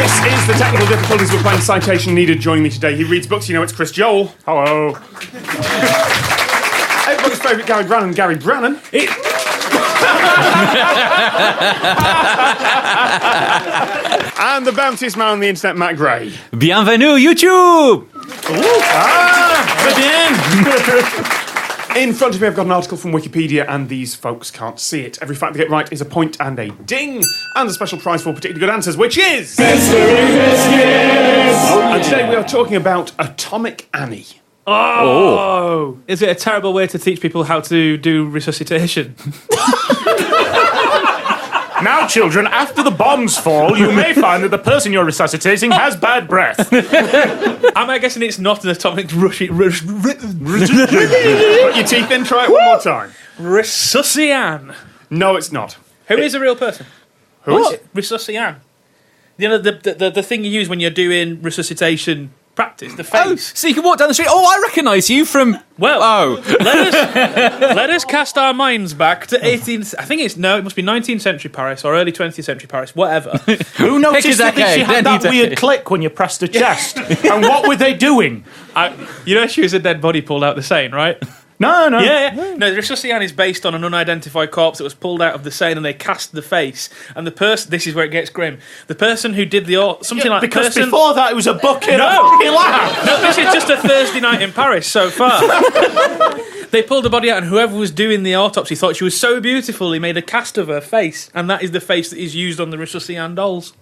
This is the technical difficulties we're playing Citation Needed. Joining me today, he reads books. You know, it's Chris Joel. Hello. Everybody's favourite Gary Brannan, Gary Brannan. And the bountiest man on the internet, Matt Gray. Bienvenue, YouTube! In front of me, I've got an article from Wikipedia, and these folks can't see it. Every fact they get right is a point and a ding, and a special prize for particularly good answers, which is... Mystery Biscuits! And today we are talking about Atomic Annie. Oh! Is it a terrible way to teach people how to do resuscitation? Now, children, after the bombs fall, you may find that the person you're resuscitating has bad breath. Am I guessing it's not an atomic Put your teeth in, try it one more time. Resuscian. No, it's not. Who is a real person? Who is it? Resuscian. You know, the thing you use when you're doing resuscitation practice, the face. Oh, so you can walk down the street. Oh, I recognise you from... Well, let us cast our minds back to 18th... I think it must be 19th century Paris or early 20th century Paris, whatever. Who noticed that she had that weird click when you pressed her chest? And what were they doing? You know she was a dead body pulled out the Seine, right? No. Yeah. No, Resuscitation is based on an unidentified corpse that was pulled out of the Seine and they cast the face. And the person... This is where it gets grim. The person who did Because before that it was a bucket. No, this is just a Thursday night in Paris so far. They pulled the body out and whoever was doing the autopsy thought she was so beautiful he made a cast of her face. And that is the face that is used on the Resuscitation dolls.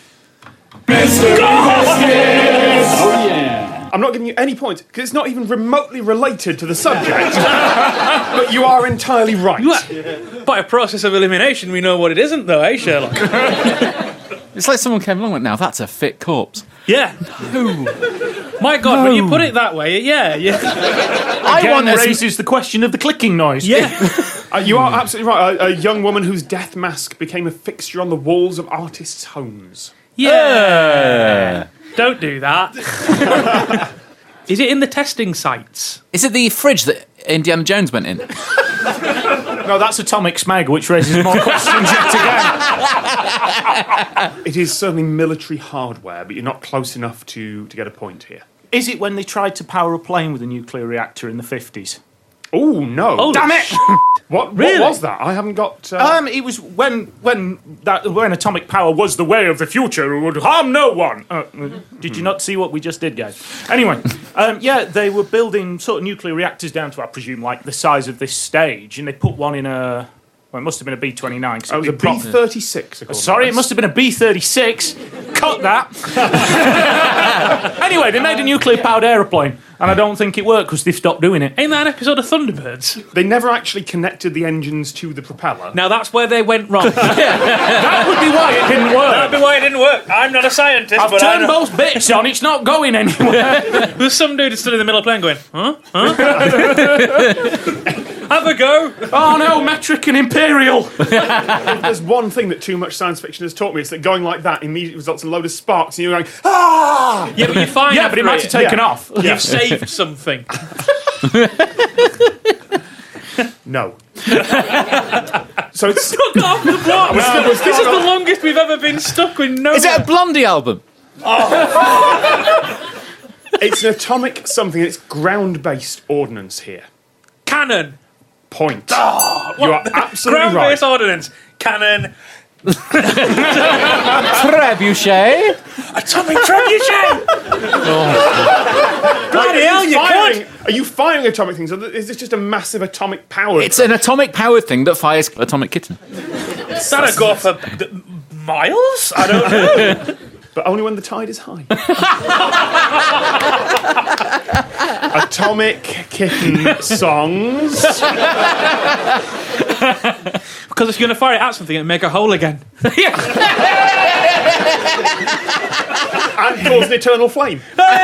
I'm not giving you any points, because it's not even remotely related to the subject. But you are entirely right. By a process of elimination, we know what it isn't, though, eh, Sherlock? It's like someone came along and went, now that's a fit corpse. Yeah. My God, when you put it that way, yeah. Raises the question of the clicking noise. Yeah. You are absolutely right. A young woman whose death mask became a fixture on the walls of artists' homes. Yeah. Don't do that. Is it in the testing sites? Is it the fridge that Indiana Jones went in? No, that's Atomic Smeg, which raises more questions yet again. It is certainly military hardware, but you're not close enough to get a point here. Is it when they tried to power a plane with a nuclear reactor in the 50s? Oh, no. Oh, damn it! What was that? I haven't got... It was when atomic power was the way of the future, it would harm no one. Did you not see what we just did, guys? Anyway, they were building sort of nuclear reactors down to, I presume, like the size of this stage, and they put one in a... Well, it must have been a B-29. It was a B-36. Sorry, it must have been a B-36. Cut that. Anyway, they made a nuclear-powered aeroplane, and I don't think it worked because they've stopped doing it. Ain't that an episode of Thunderbirds? They never actually connected the engines to the propeller. Now that's where they went wrong. That would be why it didn't work. That'd be why it didn't work. I'm not a scientist, I've turned both bits on, it's not going anywhere. There's some dude stood in the middle of the plane going, huh? Have a go. Oh no, metric and imperial. If there's one thing that too much science fiction has taught me, it's that going like that immediately results in a load of sparks, and you're going, ah! Yeah, but you're fine. Yeah, but it might have taken off. You've saved something. No. So it's Stuck off the block. This is the longest we've ever been stuck with no. Is it a Blondie album? It's an atomic something, and it's ground-based ordnance here. Cannon. Point. You are absolutely right. Ground-based ordnance. Cannon. Trebuchet? Atomic trebuchet. Bloody hell, you could. Are you firing atomic things, or is this just a massive atomic power? It's an atomic powered thing that fires atomic kitten. That'll go for miles? I don't know. But only when the tide is high. Atomic kitten songs. Because if you're going to fire it at something and make a hole again. And cause an eternal flame.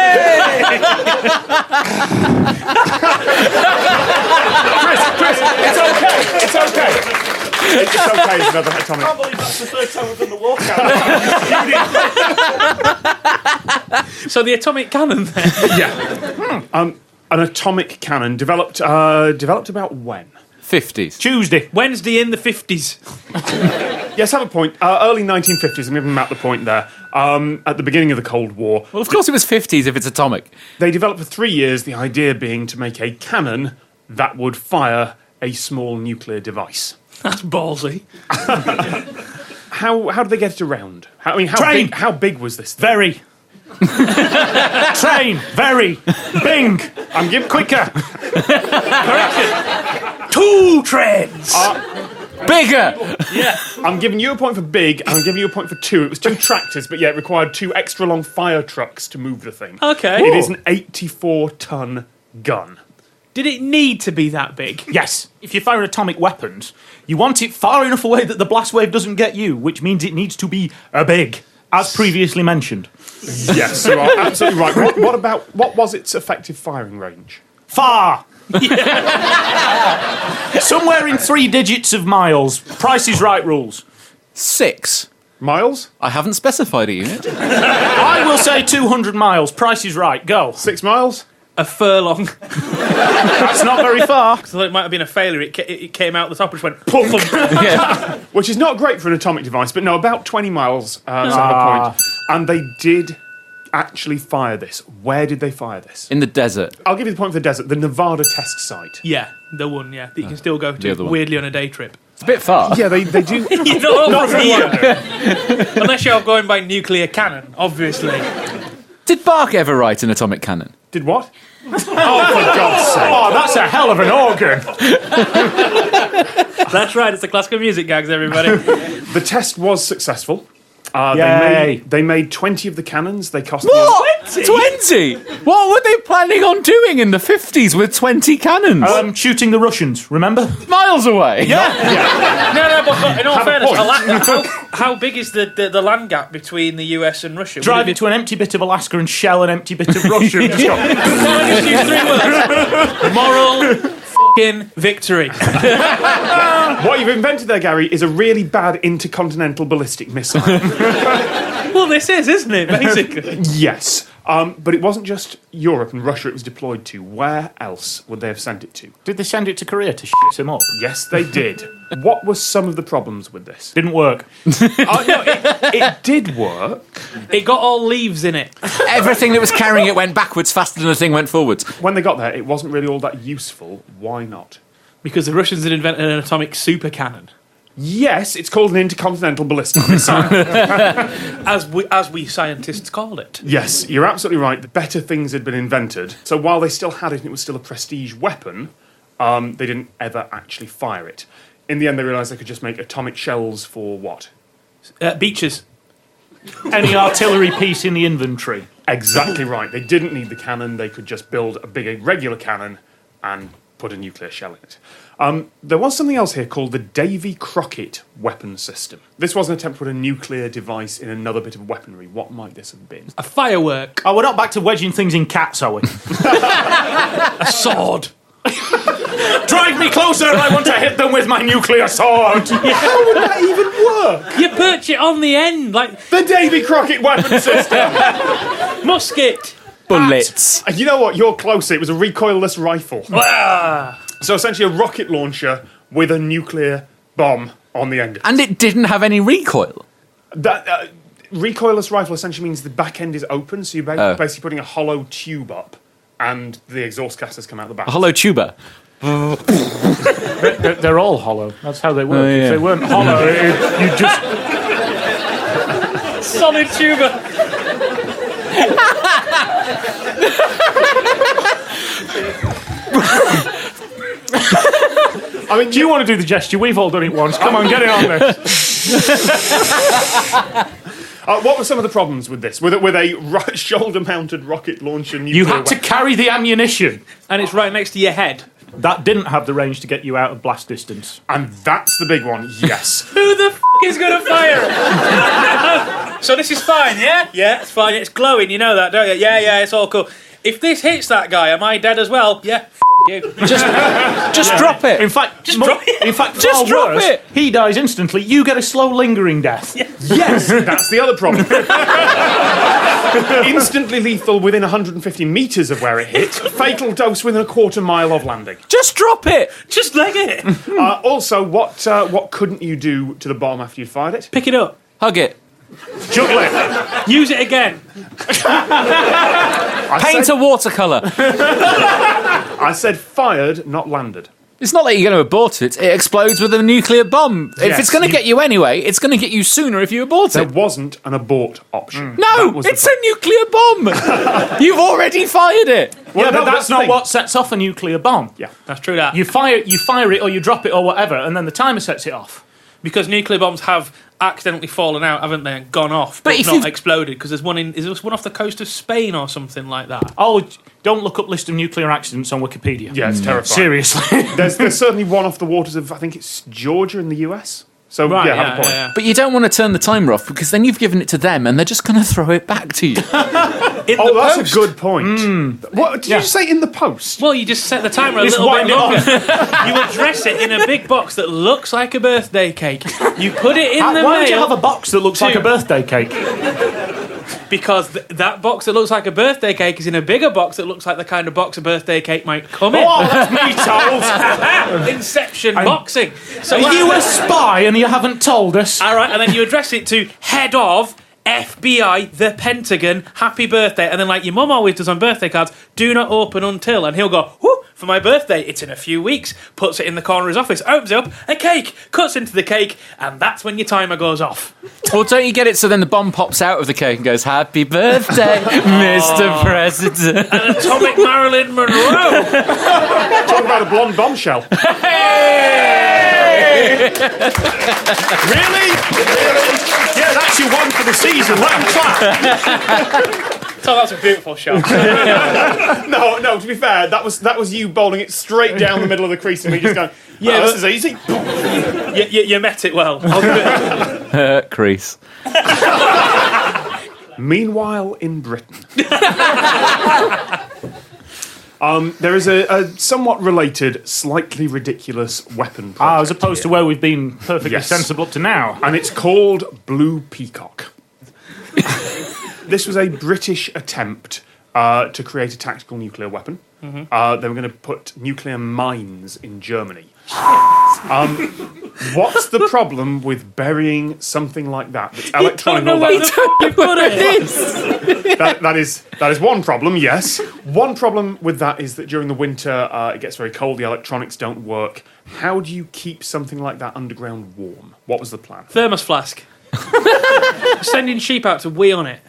Chris, it's okay. It's okay. It's okay, it's another atomic. I can't believe that's the third time we've done the walkout. So the atomic cannon then? Yeah. An atomic cannon developed about when? 50s. Tuesday. Wednesday in the 50s. Yes, have a point. Early 1950s, I'm giving him out the point there. At the beginning of the Cold War, Well, of course it was 50s if it's atomic. they developed for 3 years, the idea being to make a cannon that would fire a small nuclear device. That's ballsy. How did they get it around? How Train. how big was this thing? Very. Train. Very. Bing. I'm giving Quicker. Correction. 2 trains. Bigger! I'm giving you a point for big, and I'm giving you a point for 2. It was 2 tractors, but yeah, it required 2 extra long fire trucks to move the thing. Okay. It is an 84-ton gun. Did it need to be that big? Yes. If you're firing atomic weapons, you want it far enough away that the blast wave doesn't get you, which means it needs to be big, as previously mentioned. Yes, you are absolutely right. What was its effective firing range? Far. Somewhere in 3 digits of miles. Price is Right rules. 6. Miles? I haven't specified a unit. I will say 200 miles. Price is Right. Go. 6 miles? A furlong. That's not very far. So it might have been a failure. It came out the top and just went poof. Yeah. Which is not great for an atomic device, but no, about 20 miles, sort of a point. And they did actually fire this. Where did they fire this? In the desert. I'll give you the point for the desert, the Nevada test site. Yeah, the one, yeah. That you can still go The to, other one. weirdly, on a day trip. It's a bit far. Yeah, they do. You're not Not from from here. London. Unless you're going by nuclear cannon, obviously. Did Bach ever write an atomic cannon? Did what? Oh, for God's sake. Oh, that's a hell of an organ. That's right, it's the classical music gags, everybody. The test was successful. Yay. They made 20 of the cannons. They cost What? 20? What were they planning on doing in the 50s with 20 cannons? Shooting the Russians, remember? Miles away. No, but in all Have a fairness, point. how big is the land gap between the US and Russia? Drive it to an empty bit of Alaska and shell an empty bit of Russia. And just go, Just use 3 words. Moral f***ing victory. What you've invented there, Gary, is a really bad intercontinental ballistic missile. Well, this is, isn't it, basically? Yes. But it wasn't just Europe and Russia it was deployed to. Where else would they have sent it to? Did they send it to Korea to shit him up? Yes, they did. What were some of the problems with this? Didn't work. It did work. It got all leaves in it. Everything that was carrying it went backwards faster than the thing went forwards. When they got there, it wasn't really all that useful. Why not? Because the Russians had invented an atomic super cannon. Yes, it's called an intercontinental ballistic missile. As we scientists call it. Yes, you're absolutely right. The better things had been invented. So while they still had it and it was still a prestige weapon, they didn't ever actually fire it. In the end, they realised they could just make atomic shells for what? Beaches. Any artillery piece in the inventory. Exactly right. They didn't need the cannon. They could just build a big regular cannon and put a nuclear shell in it. There was something else here called the Davy Crockett weapon system. This was an attempt to put a nuclear device in another bit of weaponry. What might this have been? A firework. Oh, we're not back to wedging things in cats, are we? A sword. Drive me closer, I want to hit them with my nuclear sword. How would that even work? You perch it on the end, like The Davy Crockett weapon system! musket. Bullets. You know what? You're closer. It was a recoilless rifle. So essentially a rocket launcher with a nuclear bomb on the end of it. And it didn't have any recoil. That recoilless rifle essentially means the back end is open, so you're basically putting a hollow tube up and the exhaust gases come out the back. A hollow tuba. They're all hollow. That's how they work. Oh, yeah. If they weren't hollow, you just... Solid tuba. I mean, Do you want to do the gesture? We've all done it once. Come on, get it on there. what were some of the problems with this? With a shoulder-mounted rocket launcher nuclear You had to weapon? carry the ammunition. And it's right next to your head. That didn't have the range to get you out of blast distance. And that's the big one, yes. Who the f*** is going to fire it? So this is fine, yeah? Yeah, it's fine. It's glowing, you know that, don't you? Yeah, it's all cool. If this hits that guy, am I dead as well? Yeah, f*** you. Just drop it. In fact, Just drop it. in fact, Just far drop worse, it. he dies instantly. You get a slow, lingering death. Yes, that's the other problem. Instantly lethal within 150 metres of where it hit. Fatal dose within a quarter mile of landing. Just drop it. Just leg it. Also, what couldn't you do to the bomb after you'd fired it? Pick it up. Hug it. Juggle it. Use it again. Paint a watercolour. I said fired, not landed. It's not like you're going to abort it. It explodes with a nuclear bomb. If Yes, it's going to get you anyway, it's going to get you sooner if you abort There it. wasn't an abort option. No, That was the it's a nuclear bomb. You've already fired it. Well, Yeah, no, but that's the not thing. what sets off a nuclear bomb. Yeah. That's true. That You fire it or you drop it or whatever, and then the timer sets it off. because nuclear bombs have accidentally fallen out, haven't they, and gone off, But but if not you've- exploded. Because there's one is there one off the coast of Spain or something like that? Oh, don't look up list of nuclear accidents on Wikipedia. Yeah, it's terrifying. Seriously. There's certainly one off the waters of, I think it's Georgia in the US. So, Right. yeah, Yeah. have a point. yeah. But you don't want to turn the timer off because then you've given it to them and they're just going to throw it back to you. In Oh, the that's post. a good point. What did you say in the post? Well, you just set the timer a Just little bit wind it longer. You address it in a big box that looks like a birthday cake. You put it in the Why would you mail have a box that looks like a birthday cake? because that box that looks like a birthday cake is in a bigger box that looks like the kind of box a birthday cake might come in. Oh, that's me told. Inception boxing. So Are you a spy and you haven't told us? all right, and then you address it to head of FBI, the Pentagon, happy birthday, and then like your mum always does on birthday cards, do not open until, and he'll go, whoo, for my birthday, it's in a few weeks, puts it in the corner of his office, opens it up, a cake, cuts into the cake, and that's when your timer goes off. Or don't you get it so then the bomb pops out of the cake and goes, "Happy birthday, Mr. President." An atomic Marilyn Monroe. Talk about a blonde bombshell. Really? Yeah, that's your one for the season. Let him clap. So that's a beautiful shot. No, to be fair, that was you bowling it straight down the middle of the crease and me just going, yeah, this is easy. you met it well. I'll give it. Crease. Meanwhile, in Britain, there is a somewhat related, slightly ridiculous weapon project As opposed to here, where we've been perfectly Yes. sensible up to now. and it's called Blue Peacock. This was a British attempt to create a tactical nuclear weapon. They were going to put nuclear mines in Germany. What's the problem with burying something like that? That's electronic. know where the fuck you put it. That is one problem, yes. One problem with that is that during the winter it gets very cold, the electronics don't work. How do you keep something like that underground warm? What was the plan? Thermos flask. Sending sheep out to wee on it.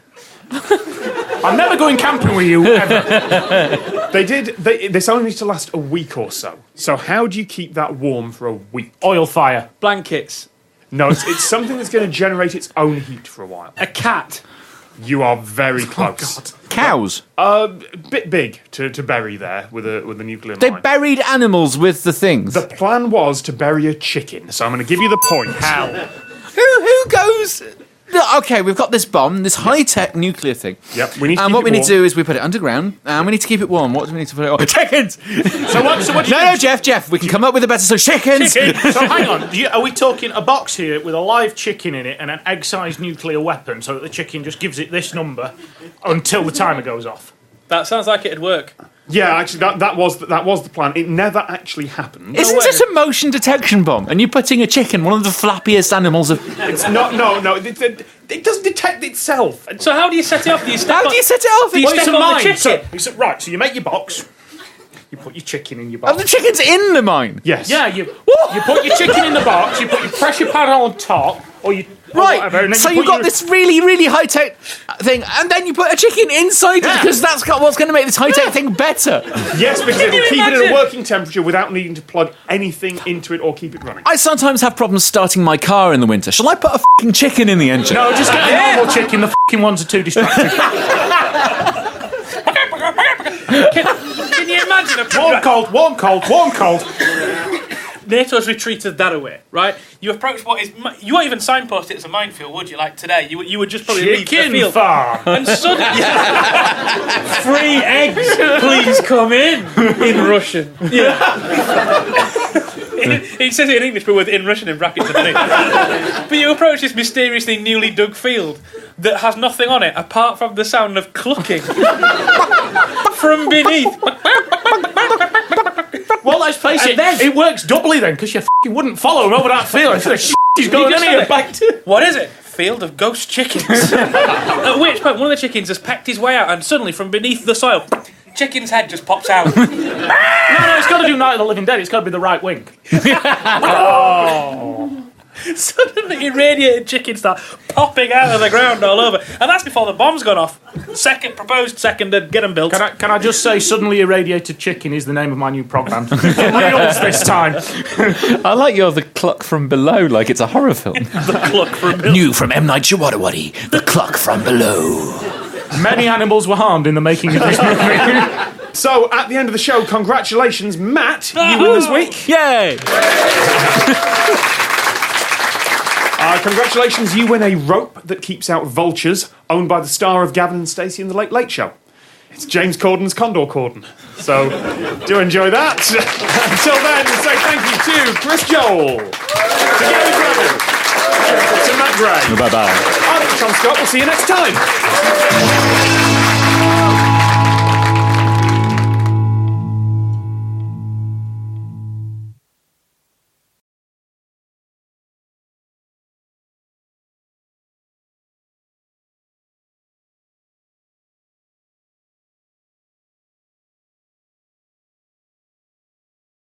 I'm never going camping with you, ever. This only needs to last a week or so. So how do you keep that warm for a week? Oil fire. Blankets. No, it's something that's going to generate its own heat for a while. A cat. You are very close. Cows. Bit big to bury there with a nuclear They mine. buried animals with the things. The plan was to bury a chicken, so I'm going to give you the point. How? Who goes... Okay, we've got this bomb, this high-tech nuclear thing. Yep, we need to And keep what it we need warm. to do is we put it underground, and we need to keep it warm. What do we need to put it on? Chickens! So what do you No, Jeff, we can come up with a better... So chickens! So hang on, are we talking a box here with a live chicken in it and an egg-sized nuclear weapon so that the chicken just gives it this number until the timer goes off? That sounds like it'd work. Yeah, actually, that was the plan. It never actually happened. Isn't it a motion detection bomb? And you're putting a chicken, one of the flappiest animals of... It's not. No. It doesn't detect itself. So how do you set it off? Do you step How on, do you set it off? Do you Well, it's step a on the mine. chicken? So you make your box, you put your chicken in your And the box. chicken's in the mine. Yes. Yeah, you put your chicken in the box, you put your pressure pad on top, or whatever, and Right, then so you you've put got your- this really, really high-tech thing, and then you put a chicken inside it, Yeah. because that's what's going to make this high-tech thing better. Yes, because it'll you keep it at imagine? a working temperature without needing to plug anything into it or keep it running. I sometimes have problems starting my car in the winter. Shall I put a f***ing chicken in the engine? No, just get a normal chicken, the f***ing ones are too distracting. Can you imagine a Warm, cold. NATO's retreated that away, right? You approach what is... You won't even signpost it as a minefield, would you? Like today, you would just probably leave the Chicken field. farm. And suddenly... Free eggs, please come in Russian. Yeah. He says it in English, but with in Russian in brackets underneath. But you approach this mysteriously newly dug field that has nothing on it apart from the sound of clucking from beneath. Well, let's face it, it works doubly then, because you f***ing wouldn't follow him over that field. The shit he's going in here back to... What is it? Field of ghost chickens. At which point, one of the chickens has pecked his way out, and suddenly, from beneath the soil, chicken's head just pops out. No, it's got to do Night of the Living Dead. It's got to be the right wing. Suddenly, irradiated chickens start popping out of the ground all over. And that's before the bomb's gone off. Seconded, get them built. Can I just say, Suddenly Irradiated Chicken is the name of my new programme. Reels this time. I like you're the cluck from below, like it's a horror film. The cluck from below. New from M. Night Shyamalan, The Cluck from Below. Many animals were harmed in the making of this movie. So, at the end of the show, congratulations, Matt. You win this week. Yay! Congratulations, you win a rope that keeps out vultures, owned by the star of Gavin and Stacey in The Late Late Show. It's James Corden's Condor Corden. So, do enjoy that. Until then, say thank you to Chris Joel, to Gary Breville, to Matt Gray. Bye-bye. I'm Sean Scott. We'll see you next time.